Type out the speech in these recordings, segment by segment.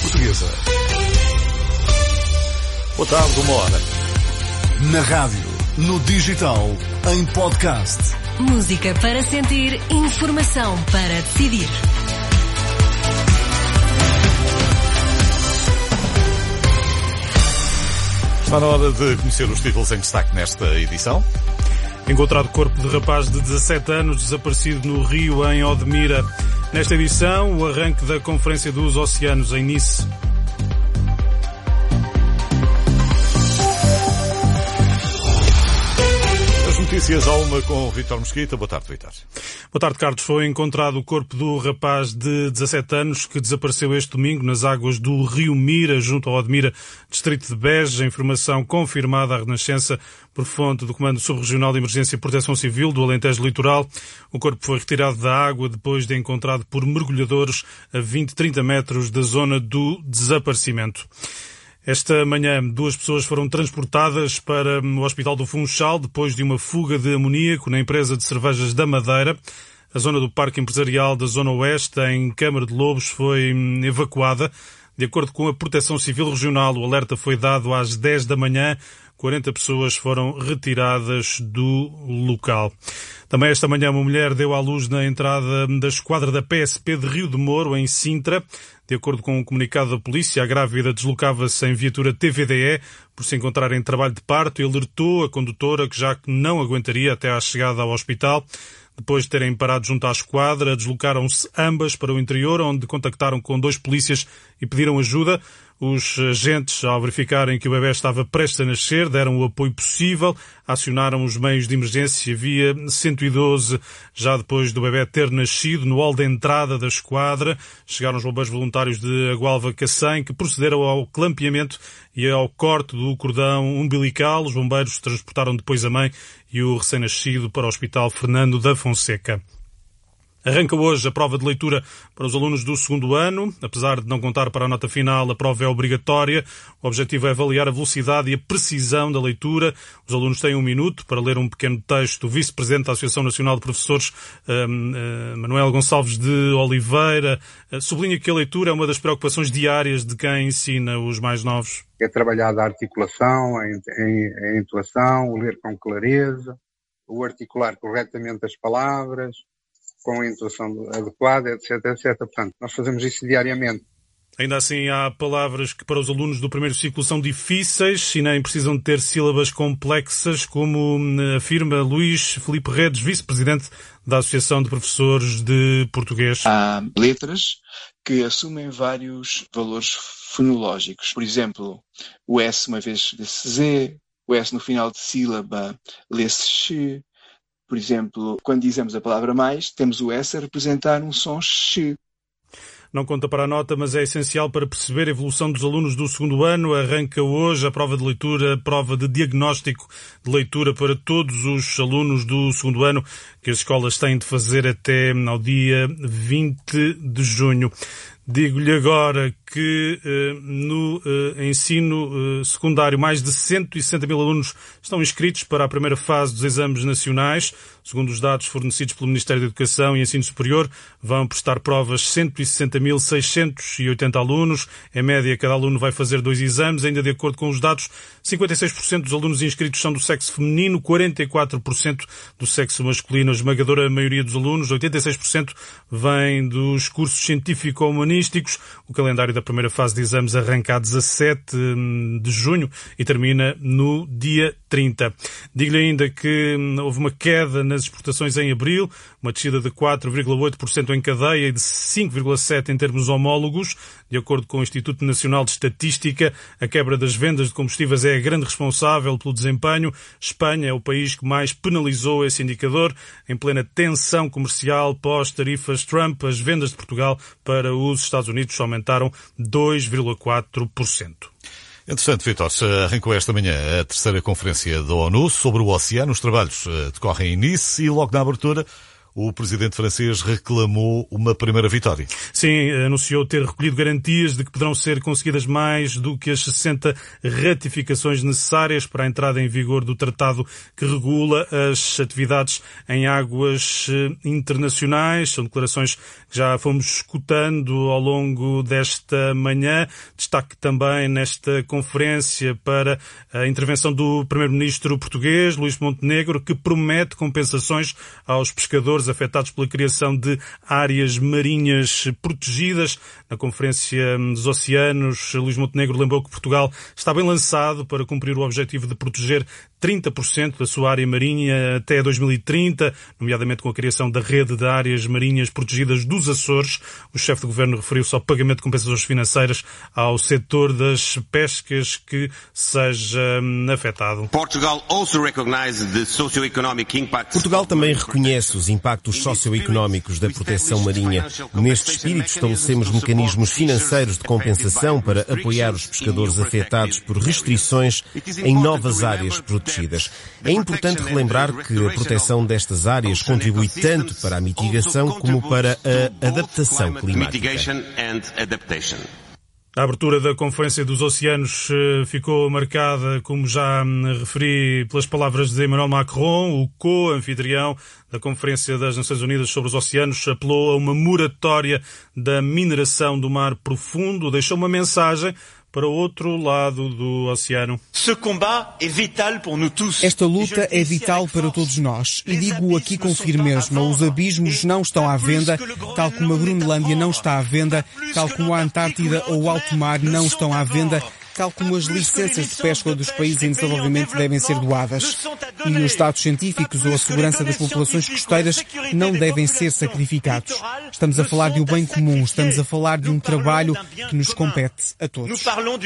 Portuguesa. Boa tarde, 1h. Na rádio, no digital, em podcast. Música para sentir, informação para decidir. Está na hora de conhecer os títulos em destaque nesta edição. Encontrado corpo de rapaz de 17 anos desaparecido no Rio, em Odmira. Nesta edição, o arranque da Conferência dos Oceanos em Nice. Notícias à 1 com Vítor Mesquita. Boa tarde, Vítor. Boa tarde, Carlos. Foi encontrado o corpo do rapaz de 17 anos que desapareceu este domingo nas águas do Rio Mira, junto ao Odmira, distrito de Beja. Informação confirmada à Renascença por fonte do Comando Subregional de Emergência e Proteção Civil do Alentejo Litoral. O corpo foi retirado da água depois de encontrado por mergulhadores a 20-30 metros da zona do desaparecimento. Esta manhã, 2 pessoas foram transportadas para o Hospital do Funchal depois de uma fuga de amoníaco na empresa de cervejas da Madeira. A zona do Parque Empresarial da Zona Oeste, em Câmara de Lobos, foi evacuada. De acordo com a Proteção Civil Regional, o alerta foi dado às 10 da manhã. 40 pessoas foram retiradas do local. Também esta manhã uma mulher deu à luz na entrada da esquadra da PSP de Rio de Moro, em Sintra. De acordo com um comunicado da polícia, a grávida deslocava-se em viatura TVDE por se encontrar em trabalho de parto e alertou a condutora que já não aguentaria até à chegada ao hospital. Depois de terem parado junto à esquadra, deslocaram-se ambas para o interior, onde contactaram com 2 polícias e pediram ajuda. Os agentes, ao verificarem que o bebé estava prestes a nascer, deram o apoio possível, acionaram os meios de emergência via 112. Já depois do bebé ter nascido, no hall de entrada da esquadra, chegaram os bombeiros voluntários de Agualva Cacém, que procederam ao clampeamento e ao corte do cordão umbilical. Os bombeiros transportaram depois a mãe e o recém-nascido para o Hospital Fernando da Fonseca. Arranca hoje a prova de leitura para os alunos do 2º ano. Apesar de não contar para a nota final, a prova é obrigatória. O objetivo é avaliar a velocidade e a precisão da leitura. Os alunos têm 1 minuto para ler um pequeno texto. O vice-presidente da Associação Nacional de Professores, Manuel Gonçalves de Oliveira, sublinha que a leitura é uma das preocupações diárias de quem ensina os mais novos. É trabalhar a articulação, a entoação, o ler com clareza, o articular corretamente as palavras, com a intuação adequada, etc, etc. Portanto, nós fazemos isso diariamente. Ainda assim, há palavras que para os alunos do primeiro ciclo são difíceis e nem precisam de ter sílabas complexas, como afirma Luís Filipe Redes, vice-presidente da Associação de Professores de Português. Há letras que assumem vários valores fonológicos. Por exemplo, o S uma vez lê-se Z, o S no final de sílaba lê-se X. Por exemplo, quando dizemos a palavra mais, temos o S a representar um som X. Não conta para a nota, mas é essencial para perceber a evolução dos alunos do 2º ano. Arranca hoje a prova de leitura, a prova de diagnóstico de leitura para todos os alunos do 2º ano, que as escolas têm de fazer até ao dia 20 de junho. Digo-lhe agora que no ensino secundário mais de 160 mil alunos estão inscritos para a primeira fase dos exames nacionais. Segundo os dados fornecidos pelo Ministério da Educação e Ensino Superior, vão prestar provas 160.680 alunos. Em média, cada aluno vai fazer 2 exames. Ainda de acordo com os dados, 56% dos alunos inscritos são do sexo feminino, 44% do sexo masculino. A esmagadora maioria dos alunos, 86%, vem dos cursos científico-humanísticos. O calendário da primeira fase de exames arranca a 17 de junho e termina no dia 30. Digo-lhe ainda que houve uma queda nas exportações em abril, uma descida de 4,8% em cadeia e de 5,7% em termos homólogos. De acordo com o Instituto Nacional de Estatística, a quebra das vendas de combustíveis é a grande responsável pelo desempenho. Espanha é o país que mais penalizou esse indicador. Em plena tensão comercial pós-tarifas Trump, as vendas de Portugal para os Estados Unidos aumentaram 2,4%. Entretanto, Vítor, arrancou esta manhã a 3ª Conferência da ONU sobre o Oceano. Os trabalhos decorrem em Nice e logo na abertura o presidente francês reclamou uma primeira vitória. Sim, anunciou ter recolhido garantias de que poderão ser conseguidas mais do que as 60 ratificações necessárias para a entrada em vigor do tratado que regula as atividades em águas internacionais. São declarações que já fomos escutando ao longo desta manhã. Destaque também nesta conferência para a intervenção do primeiro-ministro português, Luís Montenegro, que promete compensações aos pescadores afetados pela criação de áreas marinhas protegidas. Na Conferência dos Oceanos, Luís Montenegro lembrou que Portugal está bem lançado para cumprir o objetivo de proteger 30% da sua área marinha até 2030, nomeadamente com a criação da rede de áreas marinhas protegidas dos Açores. O chefe de governo referiu-se ao pagamento de compensações financeiras ao setor das pescas que seja afetado. Portugal também reconhece os impactos socioeconómicos da proteção marinha. Neste espírito, estabelecemos mecanismos financeiros de compensação para apoiar os pescadores afetados por restrições em novas áreas protegidas. É importante relembrar que a proteção destas áreas contribui tanto para a mitigação como para a adaptação climática. A abertura da Conferência dos Oceanos ficou marcada, como já referi, pelas palavras de Emmanuel Macron. O co-anfitrião da Conferência das Nações Unidas sobre os Oceanos apelou a uma moratória da mineração do mar profundo, deixou uma mensagem para o outro lado do oceano. Esta luta é vital para todos nós. E digo aqui com firmeza, os abismos não estão à venda, tal como a Groenlândia não está à venda, tal como a Antártida ou o alto mar não estão à venda, tal como as licenças de pesca dos países em desenvolvimento devem ser doadas. E os dados científicos ou a segurança das populações costeiras não devem ser sacrificados. Estamos a falar de um bem comum, estamos a falar de um trabalho que nos compete a todos.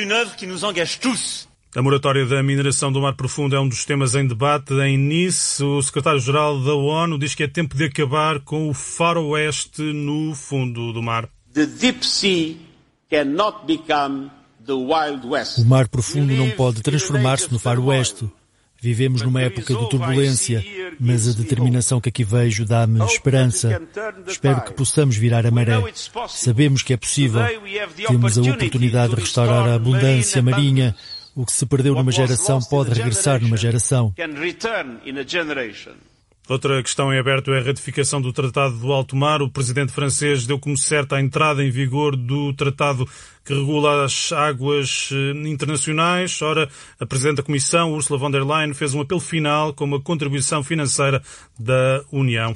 A moratória da mineração do mar profundo é um dos temas em debate em Nice. O secretário-geral da ONU diz que é tempo de acabar com o faroeste no fundo do mar. The deep sea cannot become the Wild West. O mar profundo não pode transformar-se no faroeste. Vivemos numa época de turbulência, mas a determinação que aqui vejo dá-me esperança. Espero que possamos virar a maré. Sabemos que é possível. Temos a oportunidade de restaurar a abundância marinha. O que se perdeu numa geração pode regressar numa geração. Outra questão em aberto é a ratificação do Tratado do Alto Mar. O presidente francês deu como certa a entrada em vigor do tratado que regula as águas internacionais. Ora, a presidente da Comissão, Ursula von der Leyen, fez um apelo final com uma contribuição financeira da União.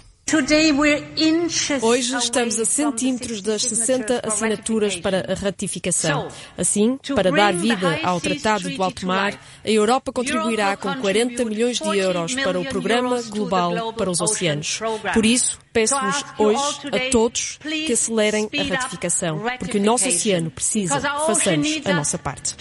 Hoje estamos a centímetros das 60 assinaturas para a ratificação. Assim, para dar vida ao Tratado do Alto Mar, a Europa contribuirá com 40 milhões de euros para o Programa Global para os Oceanos. Por isso, peço-vos hoje a todos que acelerem a ratificação, porque o nosso oceano precisa que façamos a nossa parte.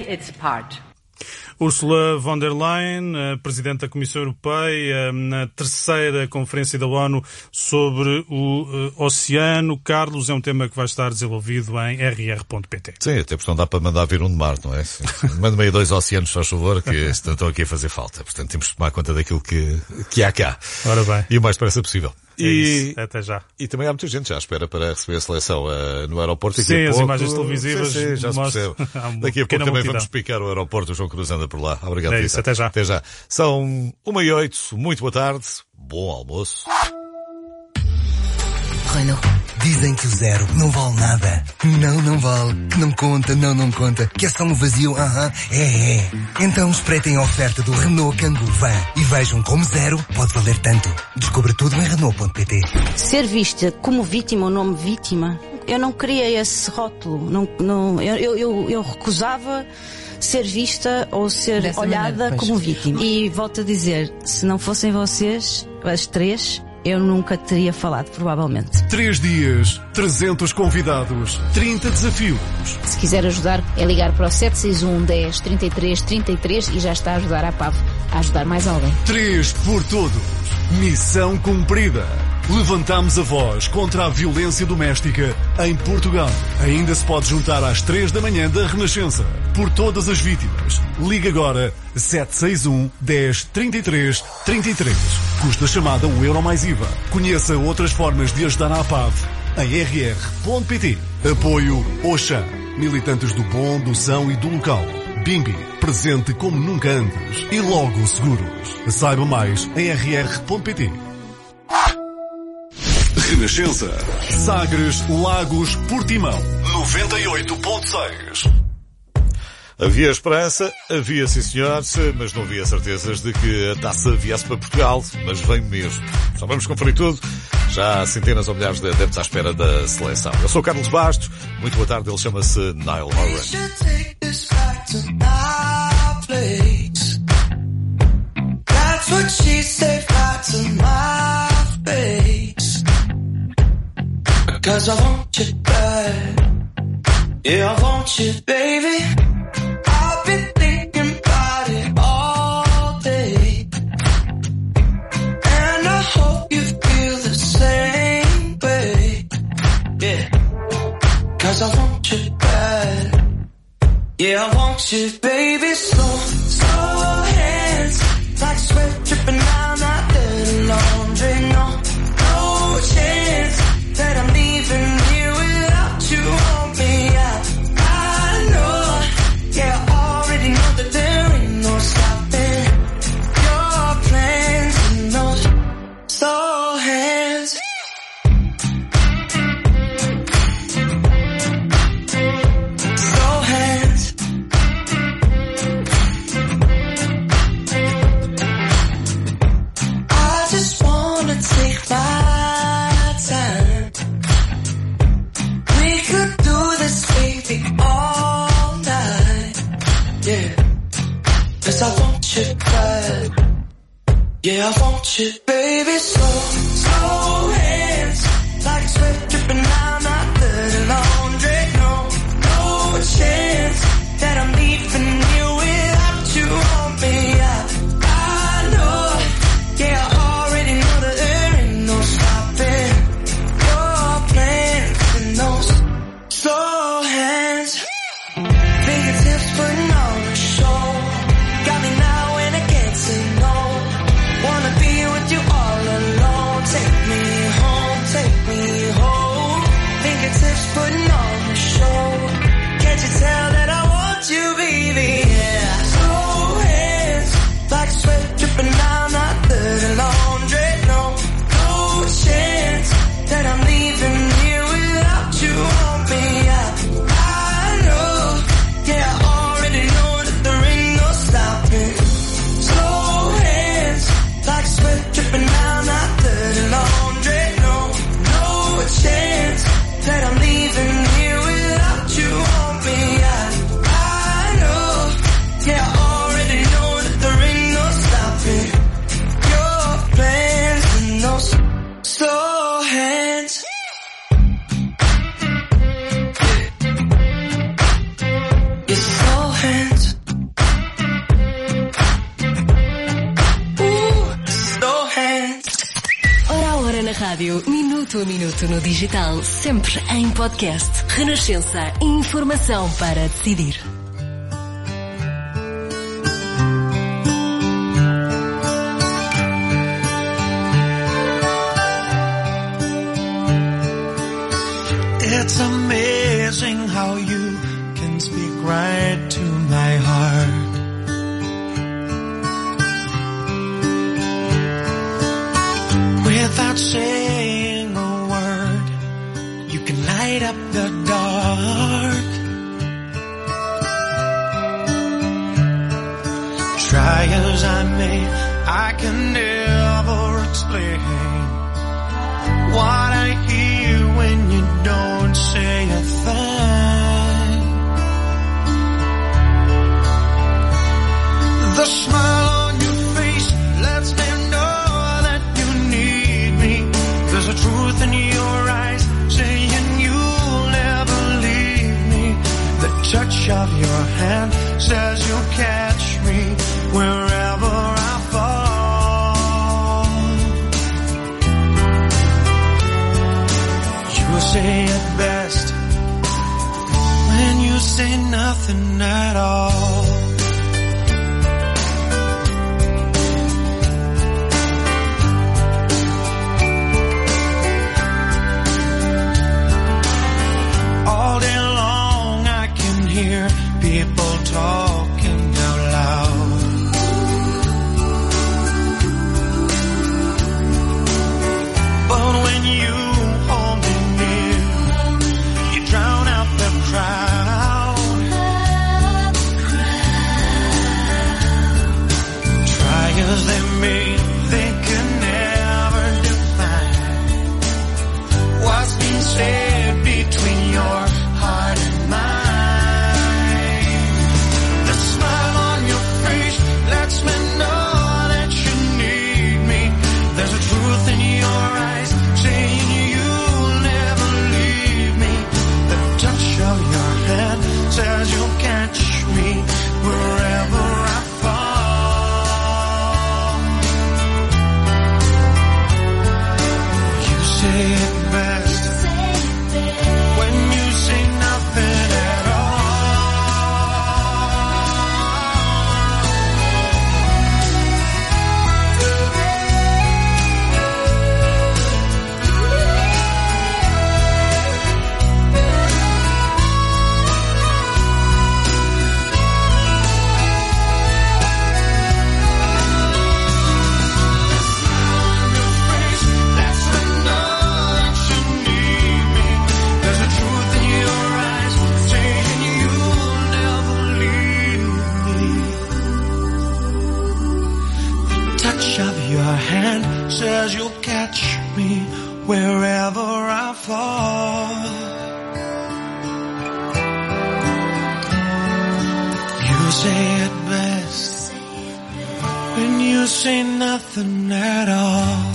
Ursula von der Leyen, Presidente da Comissão Europeia, na terceira Conferência da ONU sobre o oceano. Carlos, é um tema que vai estar desenvolvido em rr.pt. Sim, até porque não dá para mandar vir um de mar, não é? Manda-me aí 2 oceanos, faz favor, que estão aqui a fazer falta. Portanto, temos que tomar conta daquilo que há cá. Ora bem. E o mais depressa possível. E até já. E também há muita gente já à espera para receber a seleção no aeroporto. Sim, as imagens televisivas. Sim, já se percebe. Daqui a pouco também vamos picar o aeroporto. O João Cruz anda por lá. Obrigado, é isso, até já. Até já. São 1h08. Muito boa tarde. Bom almoço. Renault. Dizem que o zero não vale nada. Não vale. Que não conta, não conta. Que é só um vazio, é. Então espreitem a oferta do Renault Kangoo Van e vejam como zero pode valer tanto. Descubra tudo em Renault.pt. Ser vista como vítima ou nome vítima, eu não queria esse rótulo. Eu recusava ser vista ou ser dessa olhada maneira, como vítima. E volto a dizer, se não fossem vocês, as 3... eu nunca teria falado, provavelmente. 3 dias, 300 convidados, 30 desafios. Se quiser ajudar, é ligar para o 761 10 33 33 e já está a ajudar a PAV a ajudar mais alguém. 3 por todos. Missão cumprida. Levantamos a voz contra a violência doméstica em Portugal. Ainda se pode juntar às 3 da manhã da Renascença. Por todas as vítimas. Ligue agora 761 10 33 33. custo da chamada o euro mais IVA. Conheça outras formas de ajudar a APAV em rr.pt. Apoio Auchan. Militantes do bom, do são e do local. Bimbi, presente como nunca antes. E Logo Seguros. Saiba mais em rr.pt. Renascença. Sagres, Lagos, Portimão. 98.6. Havia esperança, havia sim senhor, mas não havia certezas de que a taça viesse para Portugal, mas vem mesmo. Já vamos conferir tudo. Já há centenas ou milhares de adeptos à espera da seleção. Eu sou o Carlos Bastos, muito boa tarde, ele chama-se Niall Horan. Cause I want you bad. Yeah, I want you, baby. I've been thinking about it all day. And I hope you feel the same way. Yeah. Cause I want you bad. Yeah, I want you, baby. Slow hands. Like sweat dripping down that dirty laundry. No chance that I'm leaving here without you on me. I know, yeah, I already know that there ain't no stopping your plans and those slow hands. Slow hands. I just wanna take my time. We could do this, baby, all night. Yeah, 'cause I want you bad. Yeah, I want you, baby, slow hands. Like sweat dripping down my dirty laundry. No chance that I'm leaving you without you on me. I know, yeah, I already know that there ain't no stopping your plans and those slow hands. Fingertips putting on a show. Got me now and I can't say no. Wanna be with you all alone. Take me home. Fingertips putting on a show. Can't you tell that I want you, baby? Yeah. Slow hands, like sweat dripping down my dirty laundry. No chance that I'm leaving here without you on me. I know, yeah, I already know that there ain't no stopping. Slow hands, like sweat dripping down my dirty laundry. No chance that I'm leaving here without you on me. I know, yeah, I already know that there ain't no stopping your plans and those slow hands. Your slow hands. Slow hands. Hora a hora na rádio, minuto a minuto no digital, sempre em podcast. Renascença, informação para decidir. It's amazing how you can speak right to my heart. Without saying a word, you can light up the dark. Try as I may, I can never explain what I hear when you don't say a thing. The smile on your face lets me know that you need me. There's a truth in your eyes saying you'll never leave me. The touch of your hand says you'll catch me wherever I fall. You say it best when you say nothing at all. people talking out loud. But when you hold me near, you drown out the crowd. Try as they may, they can never define what's been said between your heart and mine. The smile on your face lets me know that you need me. There's a truth in your eyes saying you'll never leave me. The touch of your hand says you'll catch me wherever I fall. You say it best when you say nothing at all. That's the know that you need me. There's a truth in your eyes saying you'll never leave me. The touch of your hand says you'll catch me wherever I fall. You say it best when you say nothing at all.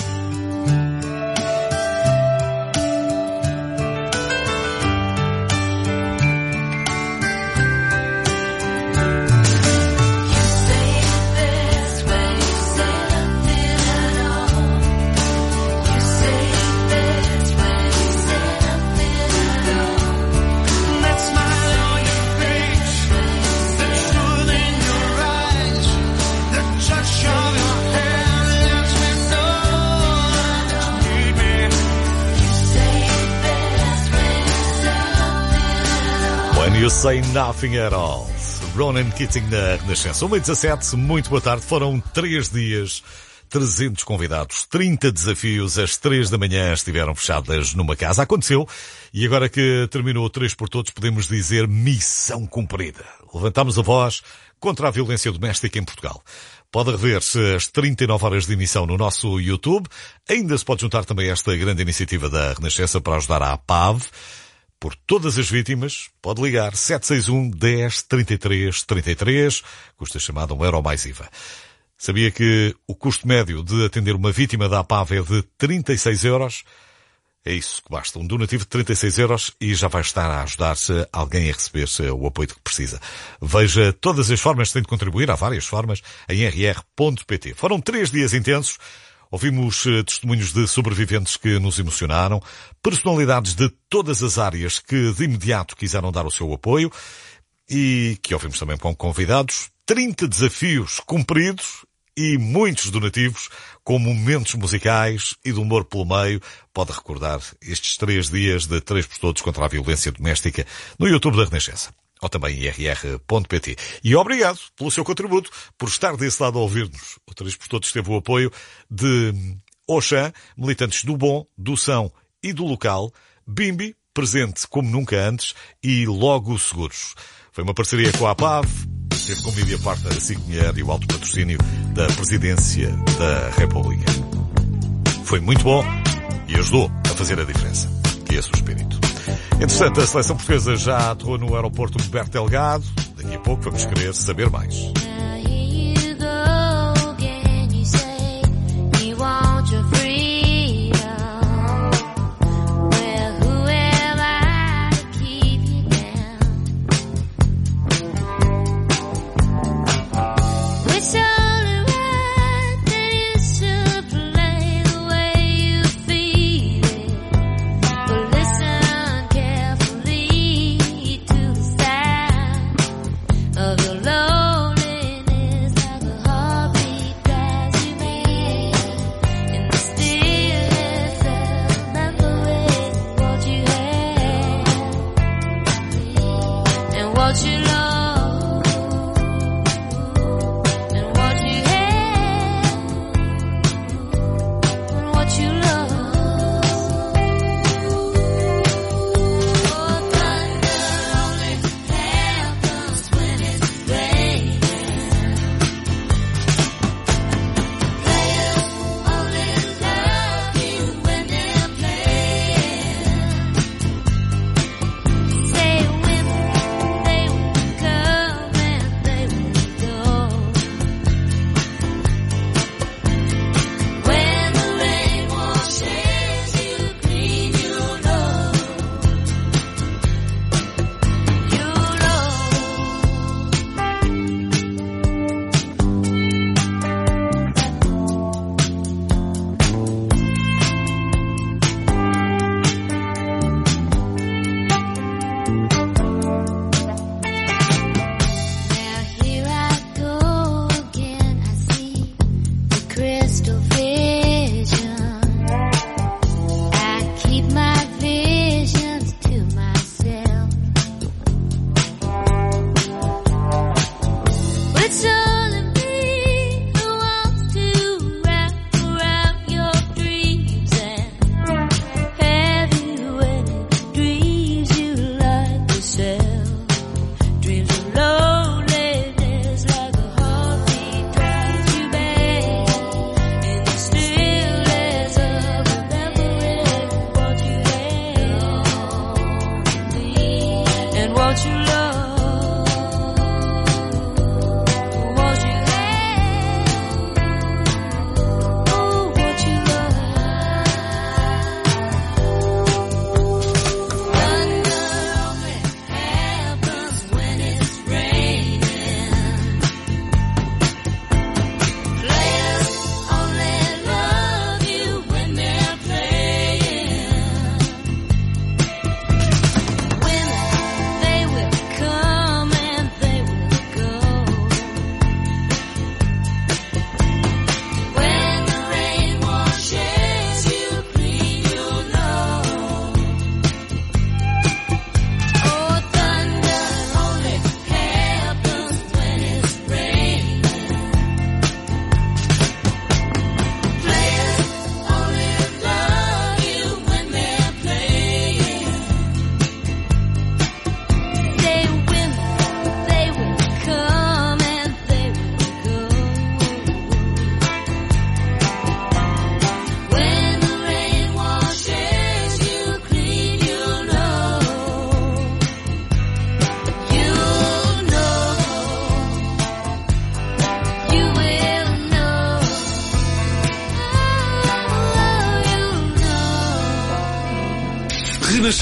That smile on your face, the truth in your eyes, the touch of your hand lets me know that you need me. When you say nothing at all. Ronan Keating na Renascença. 1h17, muito boa tarde. Foram 3 dias, 300 convidados, 30 desafios. Às 3 da manhã estiveram fechadas numa casa. Aconteceu. E agora que terminou o 3 por Todos, podemos dizer missão cumprida. Levantámos a voz contra a violência doméstica em Portugal. Pode rever-se as 39 horas de emissão no nosso YouTube. Ainda se pode juntar também a esta grande iniciativa da Renascença para ajudar a APAV. Por todas as vítimas, pode ligar 761 10 33 33, custa chamada €1 mais IVA. Sabia que o custo médio de atender uma vítima da APAV é de €36? É isso que basta. Um donativo de €36 e já vai estar a ajudar-se alguém a receber o apoio de que precisa. Veja todas as formas que tem de contribuir, há várias formas, em rr.pt. Foram 3 dias intensos. Ouvimos testemunhos de sobreviventes que nos emocionaram, personalidades de todas as áreas que de imediato quiseram dar o seu apoio e que ouvimos também com convidados, 30 desafios cumpridos e muitos donativos com momentos musicais e de humor pelo meio. Pode recordar estes 3 dias de 3 por Todos contra a violência doméstica no YouTube da Renascença. Ou também irr.pt. E obrigado pelo seu contributo, por estar desse lado a ouvir-nos. O 3 por Todos teve o apoio de Auchan, militantes do Bom, do São e do Local, Bimbi, presente como nunca antes, e Logo Seguros. Foi uma parceria com a APAV, teve como media partner a SIC Mulher e o alto patrocínio da Presidência da República. Foi muito bom e ajudou a fazer a diferença, que é esse o espírito. Entretanto, a seleção portuguesa já aterrou no aeroporto Roberto Delgado. Daqui a pouco vamos querer saber mais. What you love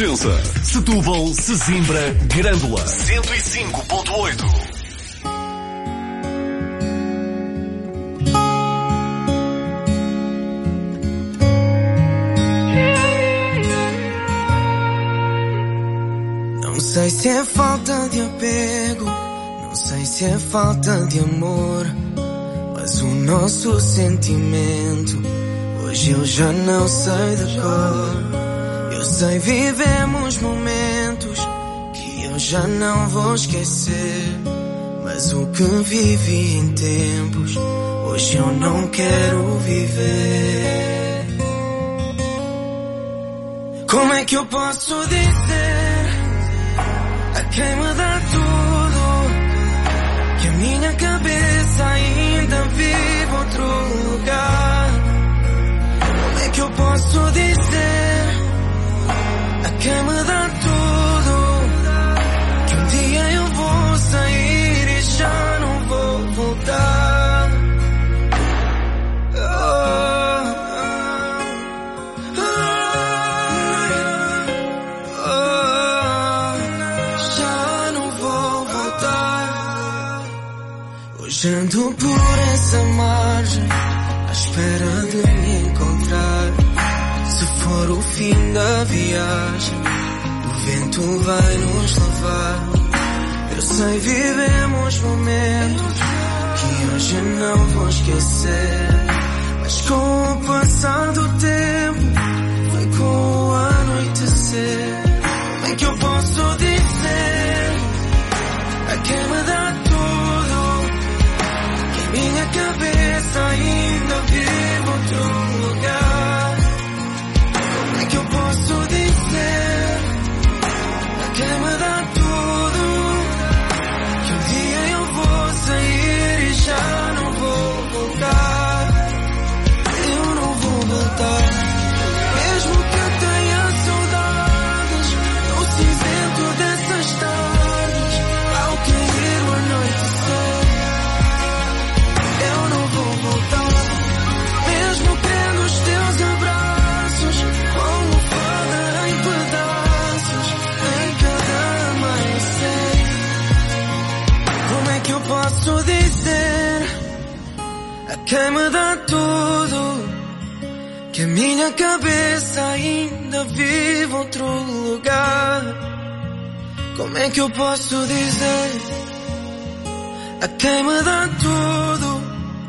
Renascença. Setúbal, Sesimbra, Grândola. 105.8. Não sei se é falta de apego, não sei se é falta de amor, mas o nosso sentimento hoje eu já não sei de cor. Eu sei, vivemos momentos que eu já não vou esquecer, mas o que vivi em tempos hoje eu não quero viver. Como é que eu posso dizer a quem me dá tudo que a minha cabeça ainda vive outro lugar? Como é que eu posso dizer a quem me dá tudo que um dia eu vou sair e já não vou voltar? Já não vou voltar. Hoje ando por essa margem à espera de me encontrar. Se for o fim da viagem, o vento vai nos levar. Eu sei, vivemos momentos que hoje não vou esquecer, mas com o passar do tempo foi com o anoitecer. Como é que eu posso dizer a quem me dá tudo que a minha cabeça ainda vive outro lugar? Como é que eu posso dizer a quem me dá tudo que um dia eu vou sair e já não vou voltar? Eu não vou voltar, mesmo que eu tenha saudades no cinzento dessas tardes ao cair o anoitecer. Eu não vou voltar, mesmo querendo os teus abraços como fada em pedaços em cada amanhecer. Como é que eu posso dizer a quem me dá tudo que a minha cabeça ainda vive outro lugar? Como é que eu posso dizer a quem me dá tudo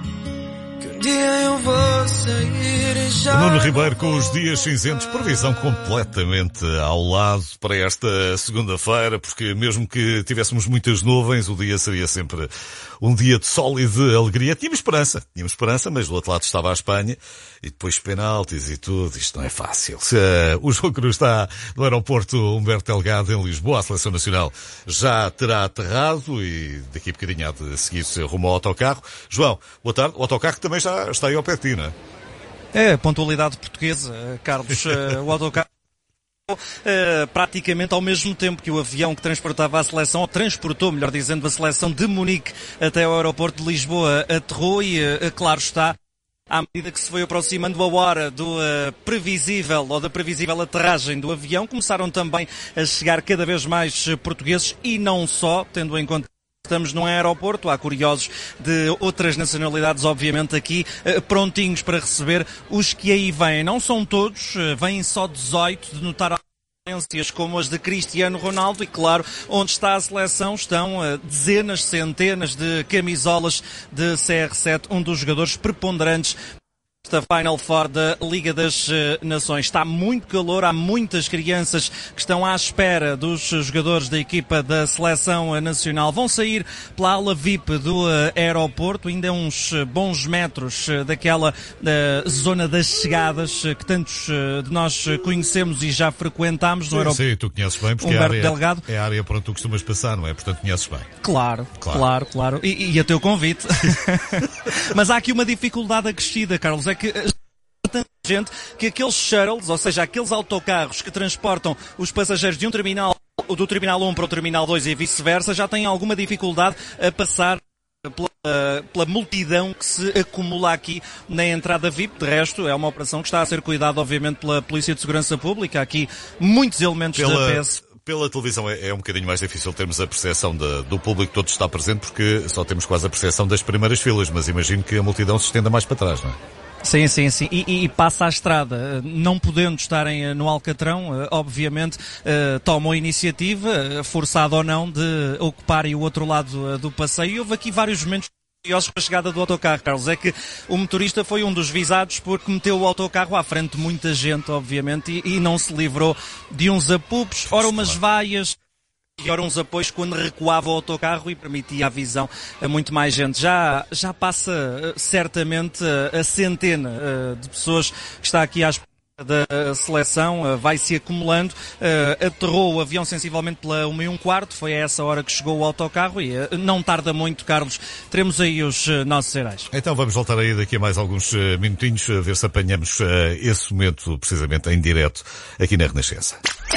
que um dia eu vou sair e já... Nuno Ribeiro com os dias cinzentos, previsão completamente ao lado para esta segunda-feira, porque mesmo que tivéssemos muitas nuvens, o dia seria sempre um dia de sol e de alegria. Tínhamos esperança, mas do outro lado estava a Espanha, e depois penaltis e tudo, isto não é fácil. O jogo que está no aeroporto Humberto Delgado, em Lisboa, a Seleção Nacional já terá aterrado e daqui a bocadinho há de seguir-se rumo ao autocarro. João, boa tarde. O autocarro também já está aí ao pé de ti, não é? É, pontualidade portuguesa, Carlos. O autocarro praticamente ao mesmo tempo que o avião que transportava a seleção, ou transportou, melhor dizendo, a seleção de Munique até ao aeroporto de Lisboa, aterrou e, claro está, à medida que se foi aproximando a hora do previsível ou da previsível aterragem do avião, começaram também a chegar cada vez mais portugueses e não só, tendo em conta estamos num aeroporto, há curiosos de outras nacionalidades, obviamente, aqui, prontinhos para receber os que aí vêm. Não são todos, vêm só 18, de notar ausências como as de Cristiano Ronaldo e, claro, onde está a seleção estão dezenas, centenas de camisolas de CR7, um dos jogadores preponderantes da Final Four da Liga das Nações. Está muito calor, há muitas crianças que estão à espera dos jogadores da equipa da Seleção Nacional. Vão sair pela ala VIP do aeroporto, ainda uns bons metros daquela zona das chegadas que tantos de nós conhecemos e já frequentámos no aeroporto. Sim, tu conheces bem, porque é a área por onde tu costumas passar, não é? Portanto, conheces bem. Claro. E a teu convite. Mas há aqui uma dificuldade acrescida, Carlos, é que tanta gente que aqueles shuttles, ou seja, aqueles autocarros que transportam os passageiros de um terminal, do terminal 1 para o terminal 2 e vice-versa, já têm alguma dificuldade a passar pela multidão que se acumula aqui na entrada VIP. De resto, é uma operação que está a ser cuidada, obviamente, pela Polícia de Segurança Pública. Há aqui muitos elementos da PS. Pela televisão é um bocadinho mais difícil termos a percepção do público todo está presente, porque só temos quase a percepção das primeiras filas, mas imagino que a multidão se estenda mais para trás, não é? Sim. E passa a estrada. Não podendo estarem no Alcatrão, obviamente, tomam a iniciativa, forçada ou não, de ocuparem o outro lado do passeio. E houve aqui vários momentos curiosos para a chegada do autocarro, Carlos. É que o motorista foi um dos visados porque meteu o autocarro à frente de muita gente, obviamente, e não se livrou de uns apupos, ora umas vaias, e ora uns apoios quando recuava o autocarro e permitia a visão a muito mais gente. Já passa certamente a centena de pessoas que está aqui à espera da seleção, vai-se acumulando. Aterrou o avião sensivelmente pela 1h15, foi a essa hora que chegou o autocarro e não tarda muito, Carlos, teremos aí os nossos heróis. Então vamos voltar aí daqui a mais alguns minutinhos a ver se apanhamos esse momento precisamente em direto aqui na Renascença.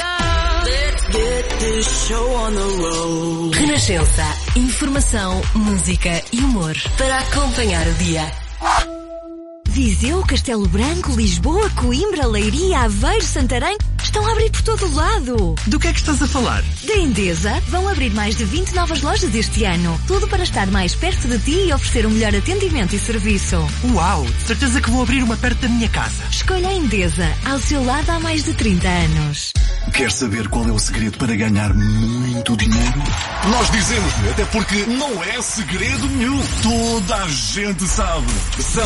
Renascença. Informação, música e humor para acompanhar o dia. Viseu, Castelo Branco, Lisboa, Coimbra, Leiria, Aveiro, Santarém estão a abrir por todo o lado. Do que é que estás a falar? Da Endesa vão abrir mais de 20 novas lojas este ano. Tudo para estar mais perto de ti e oferecer um melhor atendimento e serviço. Uau, de certeza que vou abrir uma perto da minha casa. Escolha a Endesa, ao seu lado há mais de 30 anos. Quer saber qual é o segredo para ganhar muito dinheiro? Nós dizemos-lhe, até porque não é segredo nenhum. Toda a gente sabe. São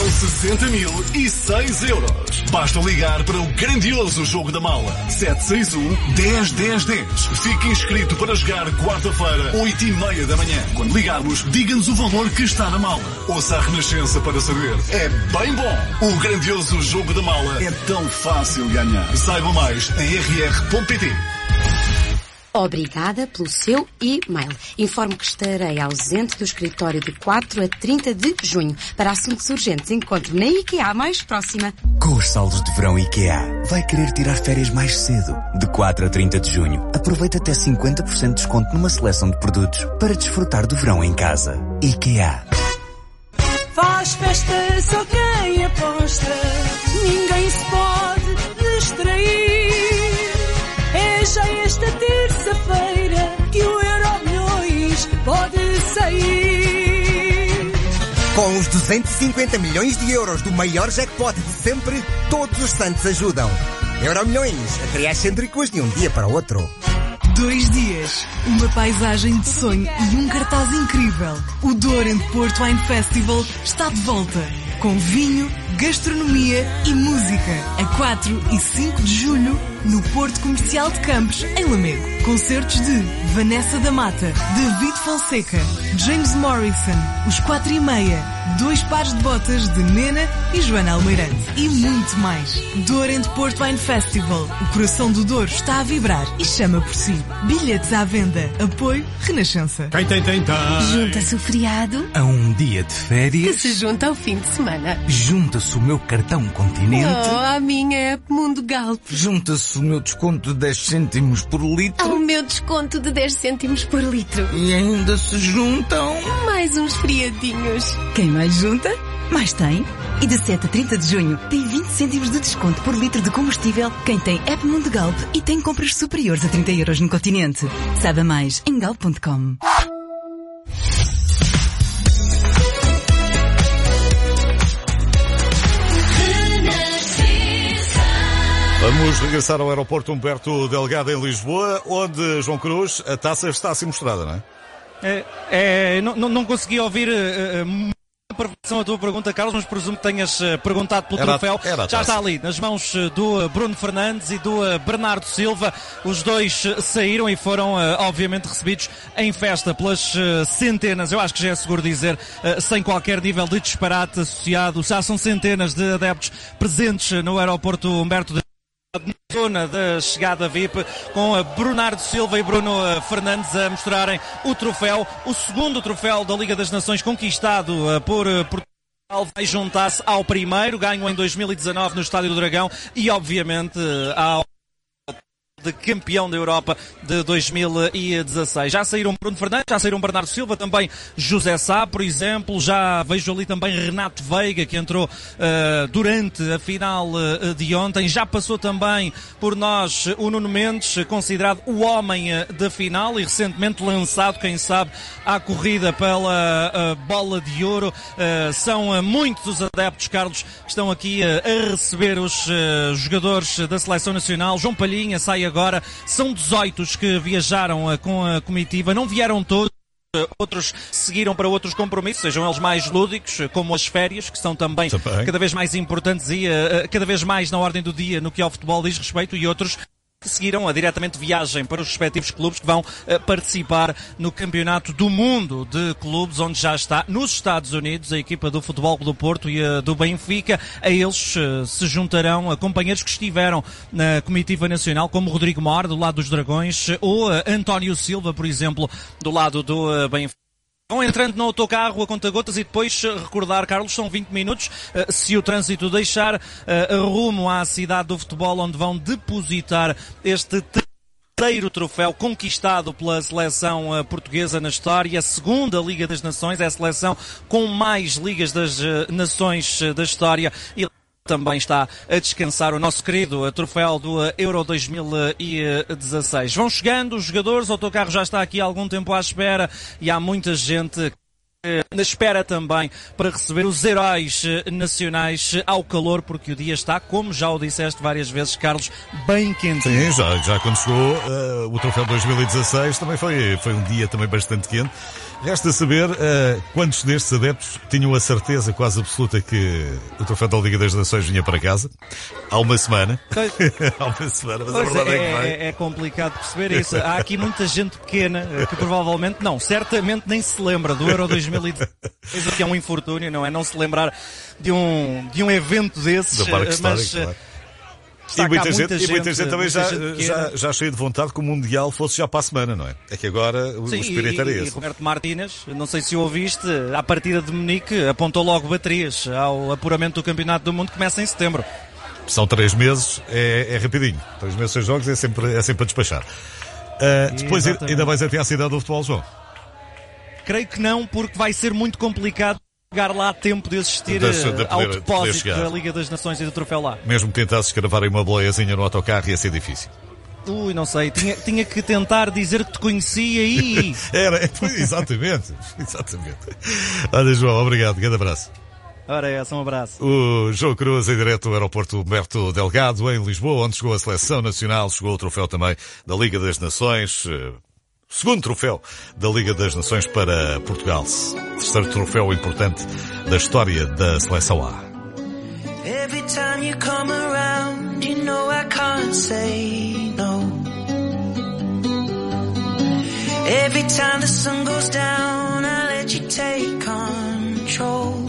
60.006 euros. Basta ligar para o grandioso jogo da mala. 761-10-10-10. Fique inscrito para jogar quarta-feira, 8h30 da manhã. Quando ligarmos, diga-nos o valor que está na mala. Ouça a Renascença para saber. É bem bom. O grandioso jogo da mala é tão fácil ganhar. Saiba mais em rr.pt. Obrigada pelo seu e-mail. Informo que estarei ausente do escritório de 4 a 30 de junho. Para assuntos urgentes, encontro na IKEA mais próxima. Com os saldos de verão IKEA, vai querer tirar férias mais cedo. De 4 a 30 de junho, aproveita até 50% de desconto numa seleção de produtos para desfrutar do verão em casa. IKEA. Faz festa só quem aposta. Ninguém se pode distrair. É já esta terça-feira que o Euromilhões pode sair. Com os 250 milhões de euros do maior jackpot de sempre, todos os santos ajudam. Euromilhões, a criar excêntricos de um dia para o outro. 2 dias, uma paisagem de sonho e um cartaz incrível. O Douro Porto Wine Festival está de volta. Com vinho, gastronomia e música. A 4 e 5 de julho, no Porto Comercial de Campos, em Lamego. Concertos de Vanessa da Mata, David Fonseca, James Morrison, Os 4:30, 2 pares de botas de Nena e Joana Almeirante. E muito mais. Douro Porto Wine Festival. O coração do Douro está a vibrar e chama por si. Bilhetes à venda. Apoio Renascença. Quem tem. Junta-se o feriado A um dia de que férias, se junta ao fim de semana. junta-se o meu cartão Continente, A minha App Mundo Galp. junta-se o meu desconto de 10 cêntimos por litro Ao meu desconto de 10 cêntimos por litro. e ainda se juntam. Mais uns feriadinhos. Quem mais junta, mais tem. E de 7 a 30 de junho tem 20 cêntimos de desconto por litro de combustível quem tem App Mundo Galp e tem compras superiores a 30 euros no continente. Saiba mais em galp.com. Vamos regressar ao aeroporto Humberto Delgado em Lisboa, onde, João Cruz, a taça está assim mostrada, não é? Não consegui ouvir a perfeição a tua pergunta, Carlos, mas presumo que tenhas perguntado pelo troféu. Já está ali, nas mãos do Bruno Fernandes e do Bernardo Silva. Os dois saíram e foram, obviamente, recebidos em festa pelas centenas, eu acho que já é seguro dizer, sem qualquer nível de disparate associado. Já são centenas de adeptos presentes no aeroporto Humberto Delgado, na zona da chegada VIP, com Bernardo Silva e Bruno Fernandes a mostrarem o troféu, o segundo troféu da Liga das Nações conquistado por Portugal. Vai juntar-se ao primeiro, ganho em 2019 no Estádio do Dragão, e obviamente ao de campeão da Europa de 2016. Já saíram Bruno Fernandes, já saíram Bernardo Silva, também José Sá, por exemplo. Já vejo ali também Renato Veiga, que entrou durante a final de ontem. Já passou também por nós o Nuno Mendes, considerado o homem da final e recentemente lançado, quem sabe, à corrida pela bola de ouro. São muitos os adeptos, Carlos, que estão aqui a receber os jogadores da Seleção Nacional. João Palhinha sai agora. São 18 os que viajaram com a comitiva. Não vieram todos. Outros seguiram para outros compromissos, sejam eles mais lúdicos, como as férias, que são também cada vez mais importantes e cada vez mais na ordem do dia no que ao futebol diz respeito, e outros que seguiram a diretamente viagem para os respectivos clubes que vão participar no Campeonato do Mundo de Clubes, onde já está nos Estados Unidos a equipa do Futebol Clube do Porto e a do Benfica. A eles se juntarão companheiros que estiveram na comitiva nacional, como Rodrigo Mora, do lado dos Dragões, ou António Silva, por exemplo, do lado do Benfica. Vão entrando no autocarro a conta-gotas e depois recordar, Carlos, são 20 minutos, se o trânsito deixar, rumo à cidade do futebol, onde vão depositar este terceiro troféu conquistado pela seleção portuguesa na história. A segunda Liga das Nações, é a seleção com mais Ligas das Nações da história. E também está a descansar o nosso querido troféu do Euro 2016. Vão chegando os jogadores, o autocarro já está aqui há algum tempo à espera e há muita gente na espera também para receber os heróis nacionais ao calor, porque o dia está, como já o disseste várias vezes, Carlos, bem quente. Sim, já quando chegou o troféu 2016 também foi um dia também bastante quente. Resta saber quantos destes adeptos tinham a certeza quase absoluta que o troféu da Liga das Nações vinha para casa. Há uma semana. Há uma semana, mas a verdade é complicado perceber isso. Há aqui muita gente pequena que provavelmente, certamente nem se lembra do Euro 2016, o que é um infortúnio, não é? Não se lembrar de um evento desses, mas... Claro. E muita gente também já cheia de vontade que o Mundial fosse já para a semana, não é? É que agora o espírito era esse. E Roberto Martínez, não sei se o ouviste, à partida de Munique, apontou logo baterias ao apuramento do Campeonato do Mundo, que começa em setembro. São 3 meses, é rapidinho. 3 meses sem jogos é sempre a despachar. Depois ainda vais até à cidade do futebol, João? Creio que não, porque vai ser muito complicado chegar lá a tempo de assistir ao depósito da Liga das Nações e do troféu lá. Mesmo que tentasses gravar uma boleiazinha no autocarro ia ser difícil. Não sei, tinha que tentar dizer que te conhecia e... Exatamente. Olha, João, obrigado, grande abraço. Ora essa, um abraço. O João Cruz em direto do aeroporto Humberto Delgado, em Lisboa, onde chegou a Seleção Nacional, chegou o troféu também da Liga das Nações... Segundo troféu da Liga das Nações para Portugal. Terceiro troféu importante da história da Seleção A. Every time you come around, you know I can't say no. Every time the sun goes down, I let you take control.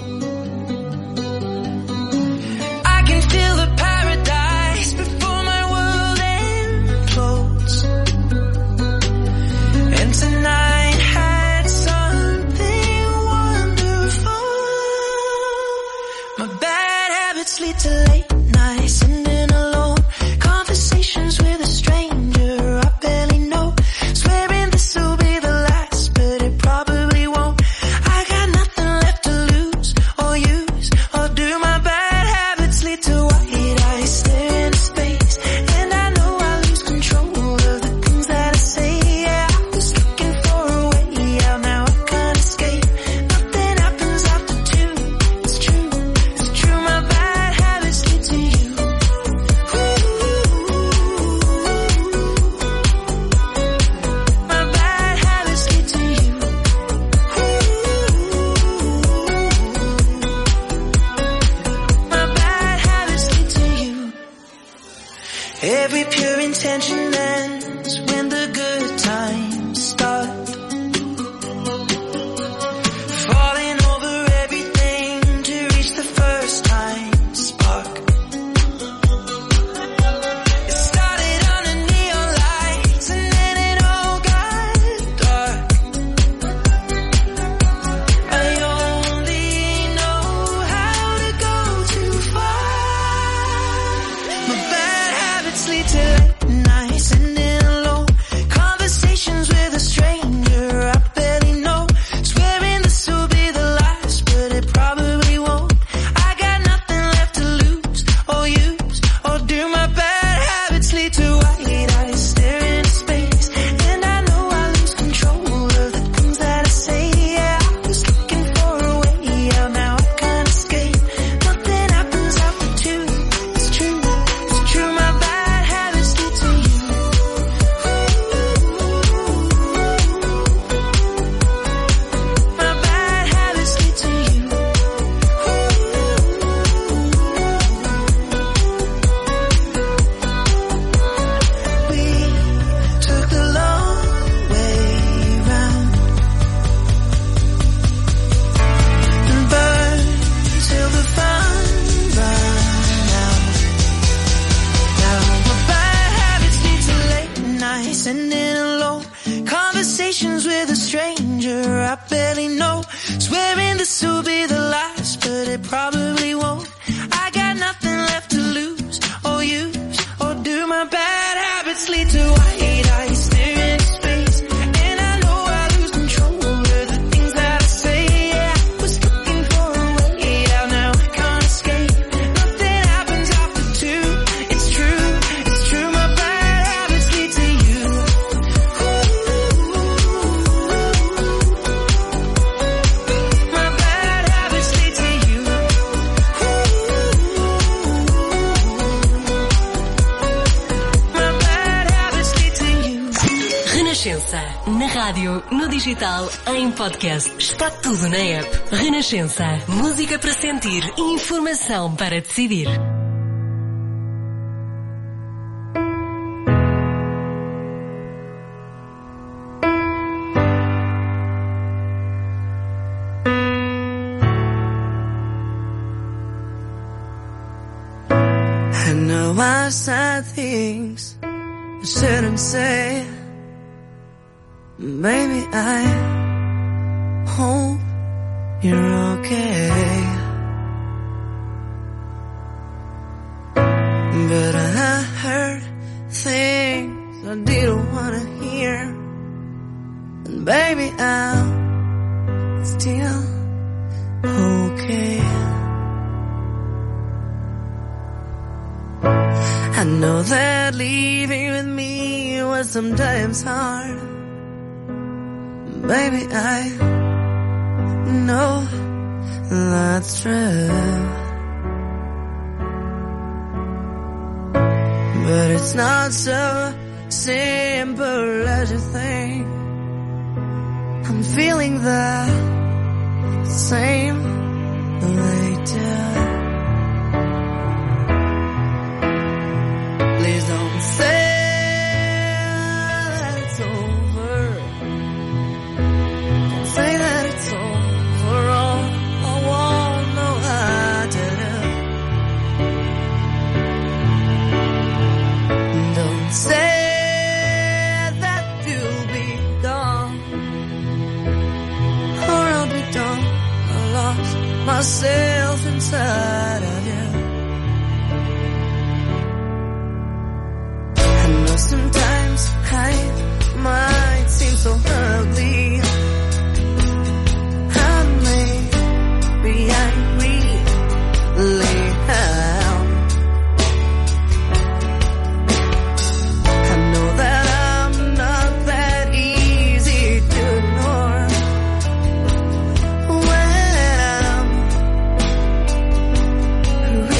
I can feel the paradise before my world implodes. And tonight had something wonderful. My bad habits lead to late nights, sitting alone, conversations with a stranger I barely know, swearing this will be the last, but it probably won't. I got nothing left to lose or use or do. My bad habits lead to white eyes staring into space, and I know I lose control of the things that I say. Yeah, I was looking for a way out, now I can't escape. Nothing happens after 2. It's true, my bad habits lead to you. My bad habits lead to you. My bad habits lead to you. Every pure intention ends when the good times start. Falling over everything to reach the first time spark. It started under neon lights and then it all got dark. I only know how to go too far. My bad habits lead to late nights, barely know. Swearing this will be the last, but it probably won't. I got nothing left to lose or use, or do my bad habits lead to white eyes staring into space? And I know I lose control of the things that I say. Yeah, I was looking for a way out, now I can't escape. Nothing happens after two. It's true, my bad habits lead to you. My bad habits lead to you. My bad habits lead to you. Renascença. Na rádio, no digital, em podcast. Está tudo na app. Renascença. Música para sentir e informação para decidir. I know I said things I shouldn't say. Baby, I hope you're okay. But I heard things I didn't want to hear. And baby, I'm still okay. I know that leaving with me was sometimes hard. Baby, I know that's true. But it's not so simple as you think. I'm feeling the same way too. Please don't say that it's over. Don't say that it's over. All I won't know how to do. Don't say that you'll be gone, or I'll be done. I lost myself inside of you. Sometimes I might seem so ugly. I may be angry, lay down. I know that I'm not that easy to ignore. When I'm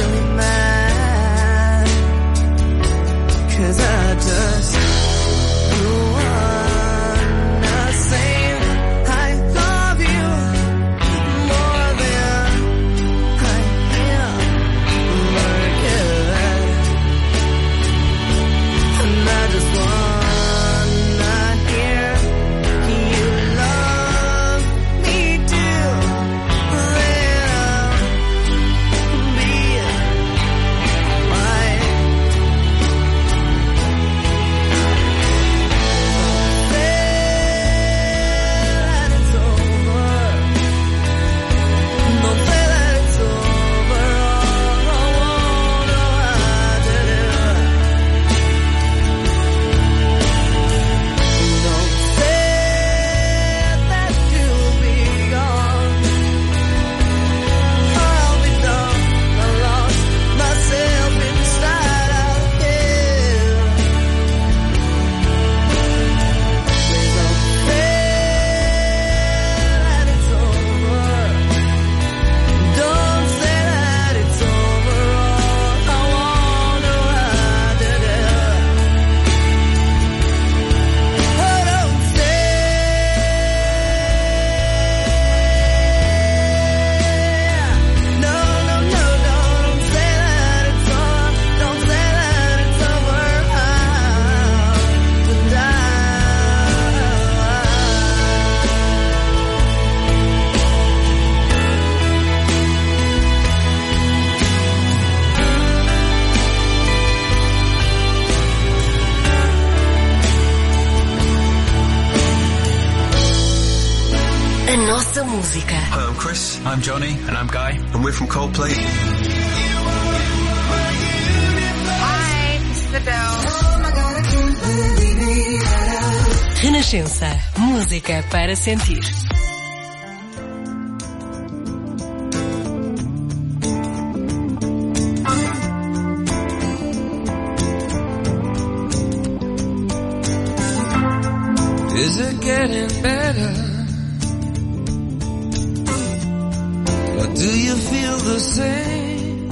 nossa música. Hello, I'm Chris. I'm Johnny. And I'm Guy. And we're from Coldplay. Hi, this is Adele. Renascença. Música para sentir. Is it getting better? Or do you feel the same?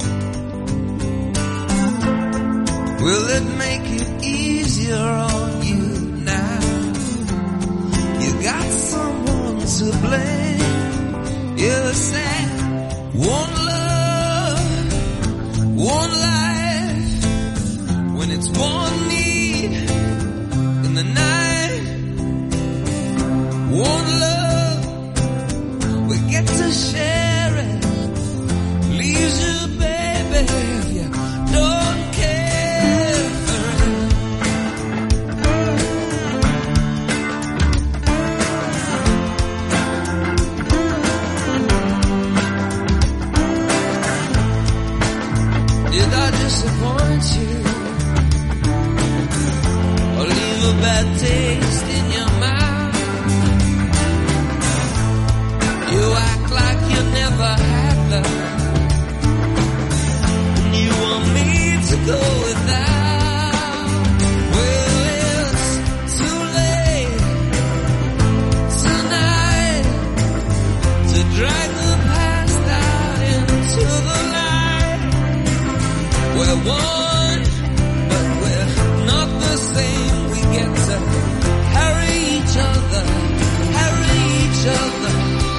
Will it make it easier on you now? You got someone to blame. You said one love, one life. When it's one need in the night. One love, we get to share it. Leaves you, baby, if you don't care. Did I disappoint you? Or leave a bad taste in your mouth? You act like you never had love, and you want me to go without. Well, it's too late tonight to drag the past out into the light. We're one, but we're not the same. We get to carry each other, carry each other.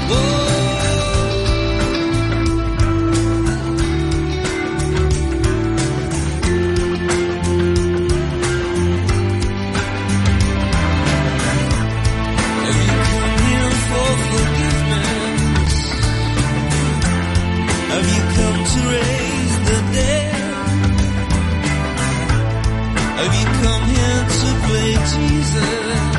Have you come to raise the dead? Have you come here to play Jesus?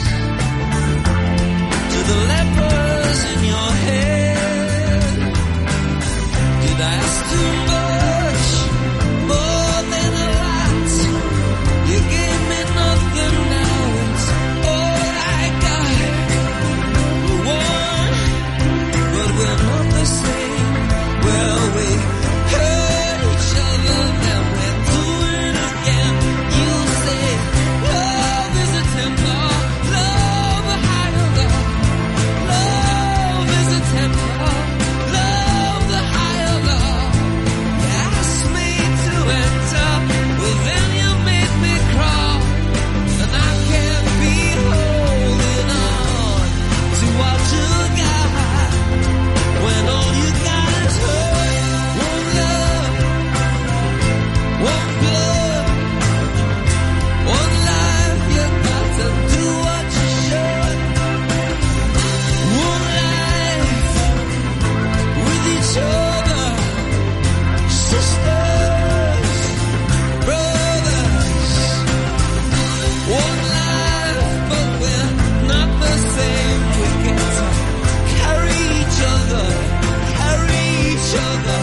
To the lepers in your head? Did I ask too much? More than a lot. You gave me nothing, now it's all I got. We're one, but we're not the same. Well, we hurt each other, then we're doing it again. You say love is a temper, love a higher love. Love is a temper, love the higher love. You asked me to enter, well then you made me crawl. And I can't be holding on to what you got when all you got is hurt. One love, one blood, one life. You got to do what you should. One life with each other, sisters, brothers. One life, but we're not the same. We get to carry each other, carry each other.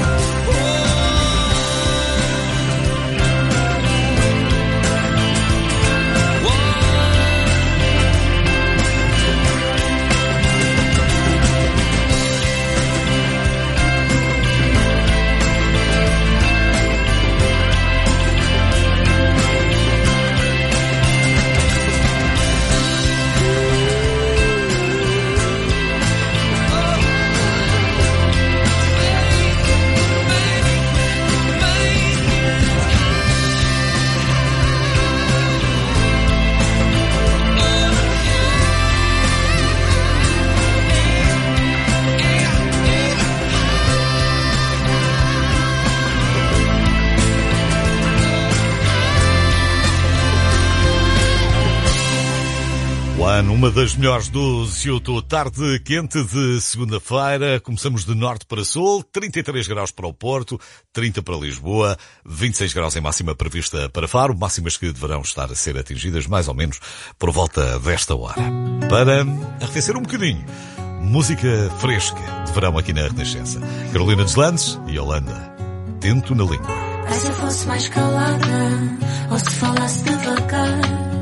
Uma das melhores do Ciuto, tarde quente de segunda-feira. Começamos de norte para sul, 33 graus para o Porto, 30 para Lisboa, 26 graus em máxima prevista para Faro, máximas que deverão estar a ser atingidas mais ou menos por volta desta hora. Para arrefecer um bocadinho, música fresca de verão aqui na Renascença. Carolina Deslandes e Holanda. Tento na língua. Ai, se eu fosse mais calada, ou se falasse devagar,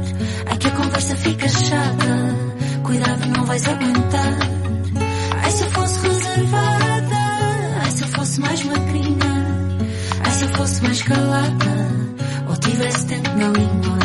ai que a conversa fica chata, cuidado não vais aguentar. Ai, se eu fosse reservada, ai, se eu fosse mais magrinha, ai, se eu fosse mais calada, ou tivesse tempo na língua.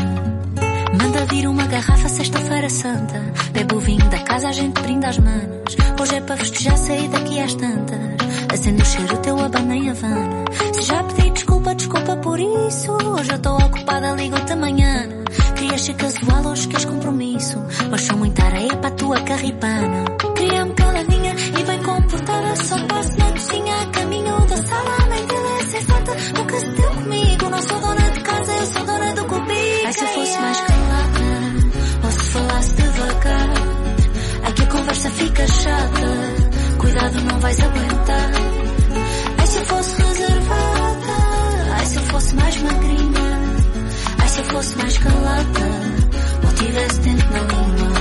Manda vir uma garrafa sexta-feira santa, bebe o vinho da casa, a gente brinda as manos. Hoje é para festejar, sair daqui às tantas, acende o cheiro teu, abana em Havana. Se já pedi desculpa, desculpa por isso, hoje eu estou ocupada, ligo-te amanhã. Querias ser casual, hoje queres compromisso, hoje sou muita areia para a tua carripana. Queria-me caladinha e bem comportada, só passo na cozinha, a caminho da sala, nem dela é sensata, nunca se deu comigo, não sou dona de casa, eu sou dona do cubico. Ai, se eu fosse mais calada, ou se falasse devagar, ai que a conversa fica chata, cuidado não vais aguentar. Ai, se eu fosse reservada, ai, se eu fosse mais magrinha, ai, se eu fosse mais calada, ou tivesse tempo na língua.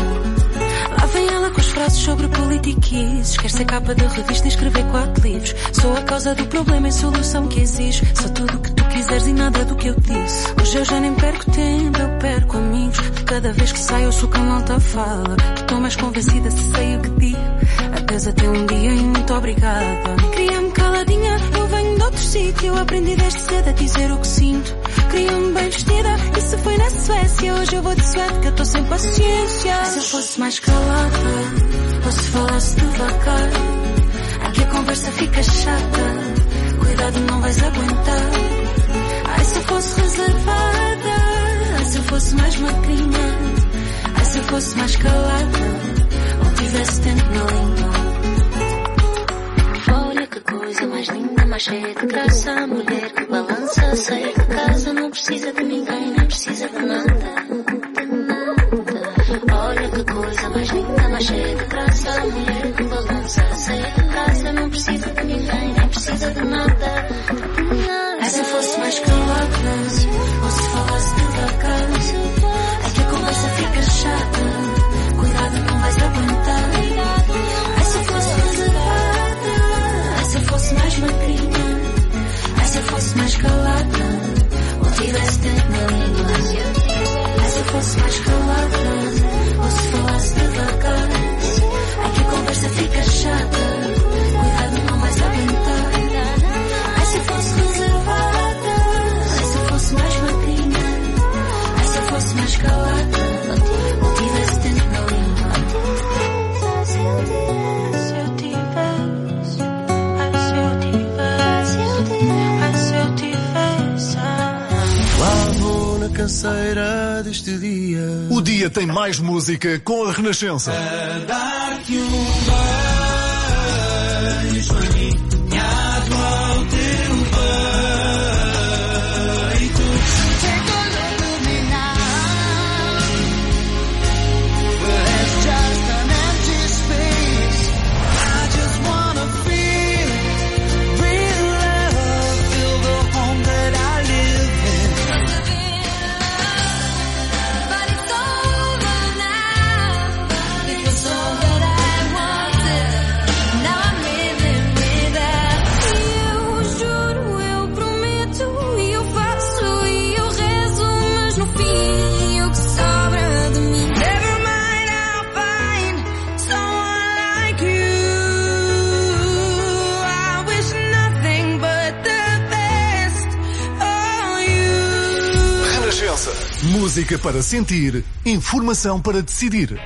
Lá vem ela com as frases sobre politiquices, quer ser capa de revista e escrever 4 livros. Sou a causa do problema e solução que exige, sou tudo o que tu quiseres e nada do que eu disse. Hoje eu já nem perco tempo, eu perco amigos, de cada vez que saio ouço o que a malta fala. Estou mais convencida se sei o que digo, adeus até um dia e muito obrigada. Queria-me caladinha, eu venho de outro sítio, eu aprendi desde cedo a dizer o que sinto. Queria-me bem vestida, isso foi na Suécia, hoje eu vou de suéte que eu estou sem paciência. Se eu fosse mais calada, ou se falasse devagar, aqui a conversa fica chata, cuidado não vais aguentar. Ai, se eu fosse reservada, ai, se eu fosse mais magrinha, ai, se eu fosse mais calada, ou tivesse tempo na língua. Olha que coisa mais linda, mais cheia de graça, a mulher que balança, sair de casa, não precisa de ninguém, nem precisa de nada. Olha que coisa mais linda, mais cheia de graça, a mulher que balança, sair de casa, não precisa de ninguém, nem precisa de nada. Ai, se eu fosse mais calada, ou se falasse devagar, ai que a conversa fica chata, cuidado não vais aguentar. Ai, se eu fosse reservada, ai, se eu fosse mais magrinha, ai, se eu fosse mais calada, ou tivesse tempo na língua. Ai, se eu fosse mais calada, ou se falasse devagar, ai que a conversa fica chata, cuidado não vais aguentar. Ai, se eu fosse reservada, ai, se eu fosse mais magrinha, ai, se eu fosse mais calada, ou tivesse tempo na língua. Se eu tivesse, ai, se eu tivesse. Lá vou na canseira deste dia. O dia tem mais música com a Renascença. A dar-te um beijo, aninhado ao teu peito. Take a look at me now. It's just an empty space. I just wanna feel real love, feel the home that I live in. But it's over now. It was all that I wanted. Now I'm living without you. Juro, eu prometo, e eu faço, e eu rezo, mas no fim o que sobra de mim. Never mind, I'll find someone like you. I wish nothing but the best for you. Renascença. Música para sentir, informação para decidir.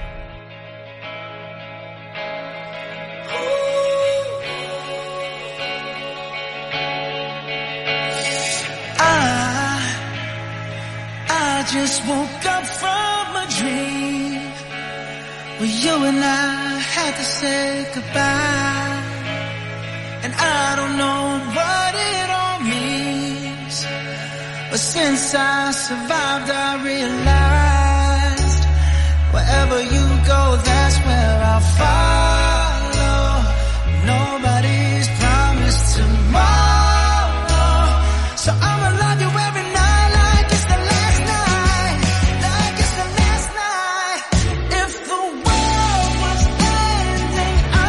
I just woke up from a dream where you and I had to say goodbye. And I don't know what it all means, but since I survived I realized wherever you go, that's where I'll follow. Nobody's promised tomorrow, so I'ma love you every night like it's the last night, like it's the last night. If the world was ending, I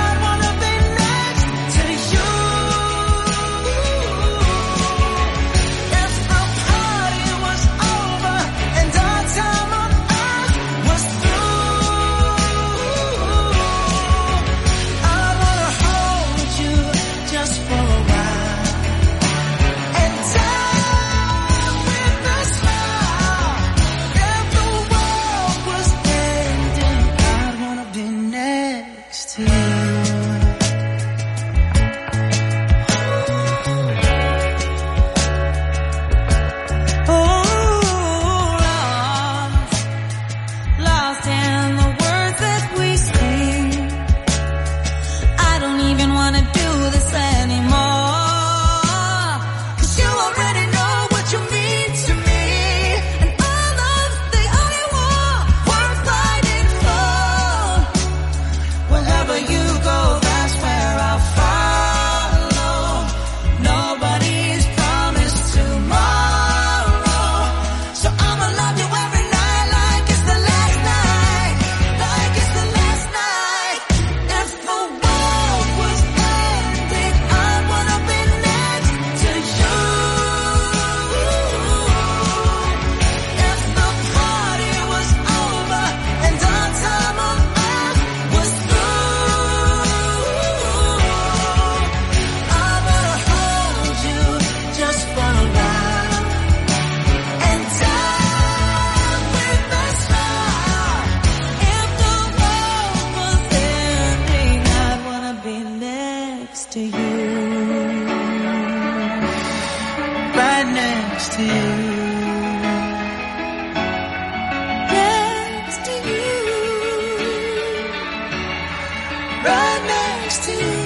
next to you. Right next to you. Next to you. Right next to you.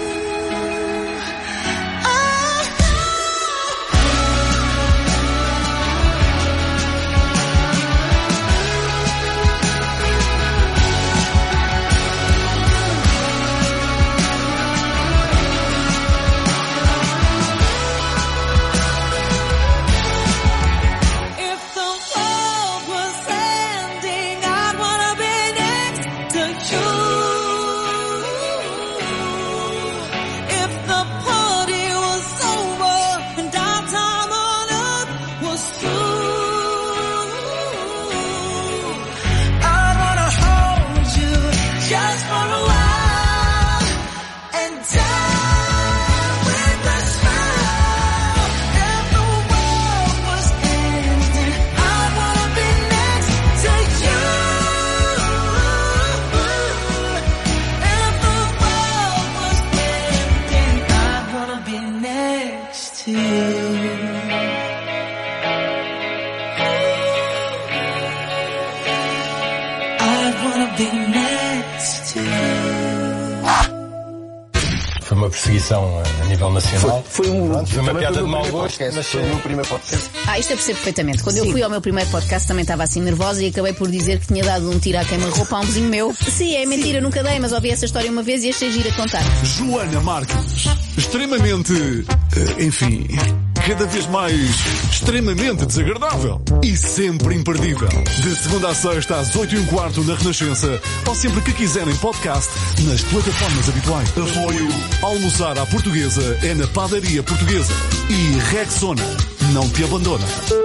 Foi uma perseguição a nível nacional. Foi uma piada de mau gosto, mas foi o meu primeiro podcast. Isto eu percebo perfeitamente. Quando eu fui ao meu primeiro podcast também estava assim nervosa e acabei por dizer que tinha dado um tiro à queima-roupa a um vizinho meu. Sim, é mentira, nunca dei, mas ouvi essa história uma vez e achei gira contar. Joana Marques, extremamente, enfim, cada vez mais extremamente desagradável e sempre imperdível. De segunda a sexta às 8h15 na Renascença ou sempre que quiserem podcast nas plataformas habituais. Apoio Almoçar à Portuguesa é na Padaria Portuguesa e Rexona não te abandona.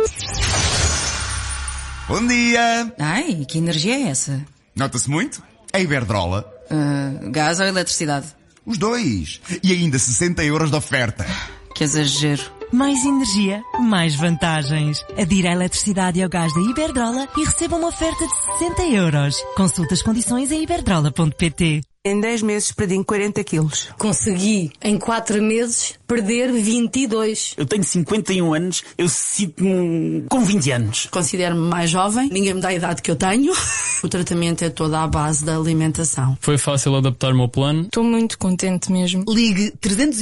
Bom dia! Ai, que energia é essa? Nota-se muito? A Iberdrola. Gás ou eletricidade? Os dois. E ainda 60 € de oferta. Que exagero. Mais energia, mais vantagens. Adira a eletricidade e ao gás da Iberdrola e receba uma oferta de 60 €. Consulte as condições em iberdrola.pt. Em 10 meses perdi 40 quilos. Consegui, em 4 meses, perder 22. Eu tenho 51 anos, eu sinto-me com 20 anos. Considero-me mais jovem, ninguém me dá a idade que eu tenho. O tratamento é toda à base da alimentação. Foi fácil adaptar-me ao plano. Estou muito contente mesmo. Ligue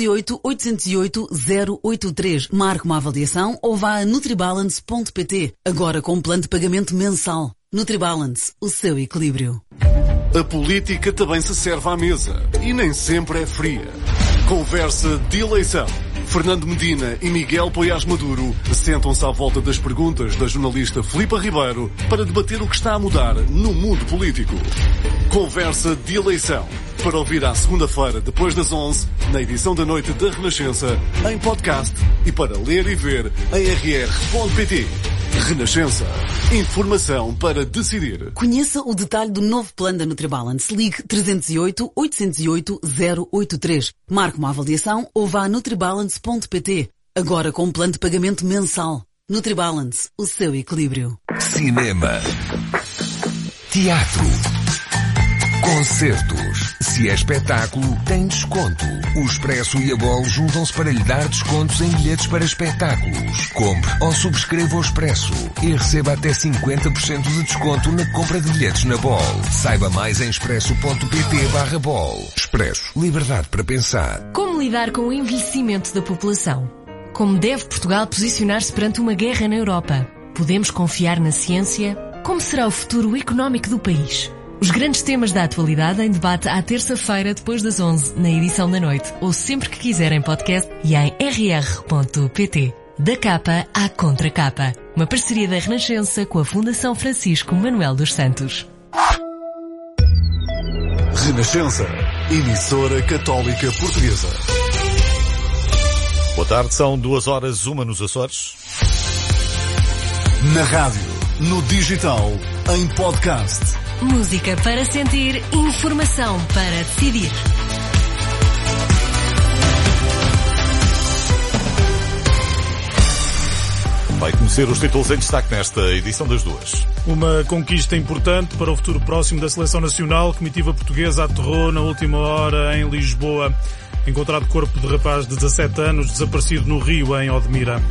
308-808-083. Marque uma avaliação ou vá a nutribalance.pt. Agora com um plano de pagamento mensal. Nutribalance, o seu equilíbrio. A política também se serve à mesa e nem sempre é fria. Conversa de eleição. Fernando Medina e Miguel Poiás Maduro sentam-se à volta das perguntas da jornalista Filipa Ribeiro para debater o que está a mudar no mundo político. Conversa de eleição. Para ouvir à segunda-feira, depois das 11, na edição da noite da Renascença, em podcast e para ler e ver em rr.pt. Renascença. Informação para decidir. Conheça o detalhe do novo plano da Nutribalance. Ligue 308-808-083. Marque uma avaliação ou vá a nutribalance.pt. Agora com um plano de pagamento mensal. Nutribalance, o seu equilíbrio. Cinema. Teatro. Concertos. Se é espetáculo, tem desconto. O Expresso e a Bol juntam-se para lhe dar descontos em bilhetes para espetáculos. Compre ou subscreva o Expresso e receba até 50% de desconto na compra de bilhetes na Bol. Saiba mais em expresso.pt/Bol. Expresso. Liberdade para pensar. Como lidar com o envelhecimento da população? Como deve Portugal posicionar-se perante uma guerra na Europa? Podemos confiar na ciência? Como será o futuro económico do país? Os grandes temas da atualidade em debate à terça-feira, depois das 11, na edição da noite, ou sempre que quiserem podcast e em rr.pt. Da capa à contracapa. Uma parceria da Renascença com a Fundação Francisco Manuel dos Santos. Renascença. Emissora Católica Portuguesa. Boa tarde, são 2h01 nos Açores. Na rádio, no digital, em podcast. Música para sentir, informação para decidir. Vai conhecer os títulos em destaque nesta edição das duas. Uma conquista importante para o futuro próximo da Seleção Nacional. A comitiva portuguesa aterrou na última hora em Lisboa. Encontrado corpo de rapaz de 17 anos desaparecido no Rio, em Odmira.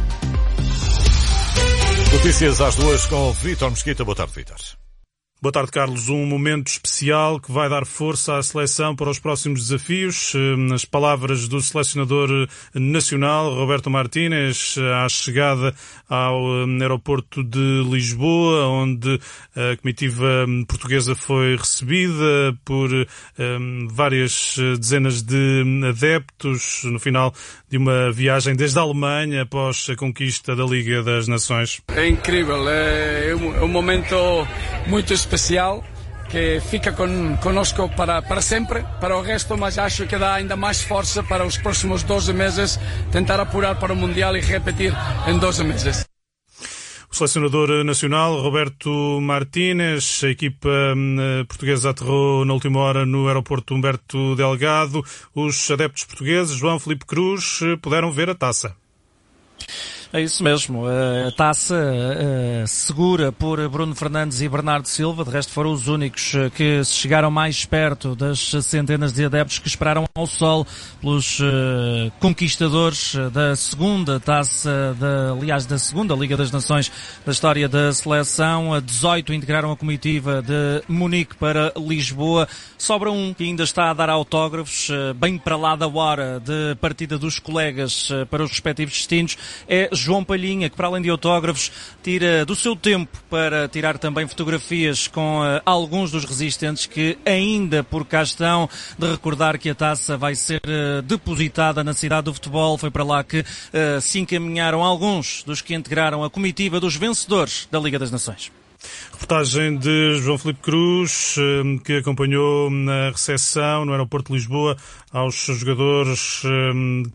Notícias às 2 com Vítor Mesquita. Boa tarde, Vítor. Boa tarde, Carlos. Um momento especial que vai dar força à seleção para os próximos desafios. Nas palavras do selecionador nacional, Roberto Martínez, à chegada ao aeroporto de Lisboa, onde a comitiva portuguesa foi recebida por várias dezenas de adeptos no final de uma viagem desde a Alemanha após a conquista da Liga das Nações. É incrível, é um momento muito especial que fica conosco para sempre, para o resto, mas acho que dá ainda mais força para os próximos 12 meses tentar apurar para o Mundial e repetir em 12 meses. O selecionador nacional, Roberto Martínez, a equipa portuguesa aterrou na última hora no aeroporto Humberto Delgado. Os adeptos portugueses, João Filipe Cruz, puderam ver a taça. É isso mesmo, a taça segura por Bruno Fernandes e Bernardo Silva, de resto foram os únicos que se chegaram mais perto das centenas de adeptos que esperaram ao sol pelos conquistadores da segunda taça, da segunda Liga das Nações da história da seleção. 18 integraram a comitiva de Munique para Lisboa. Sobra um que ainda está a dar autógrafos, bem para lá da hora de partida dos colegas para os respectivos destinos. É João Palhinha, que para além de autógrafos tira do seu tempo para tirar também fotografias com alguns dos resistentes que ainda por cá estão, de recordar que a taça vai ser depositada na cidade do futebol. Foi para lá que se encaminharam alguns dos que integraram a comitiva dos vencedores da Liga das Nações. Reportagem de João Filipe Cruz, que acompanhou na recepção no aeroporto de Lisboa aos jogadores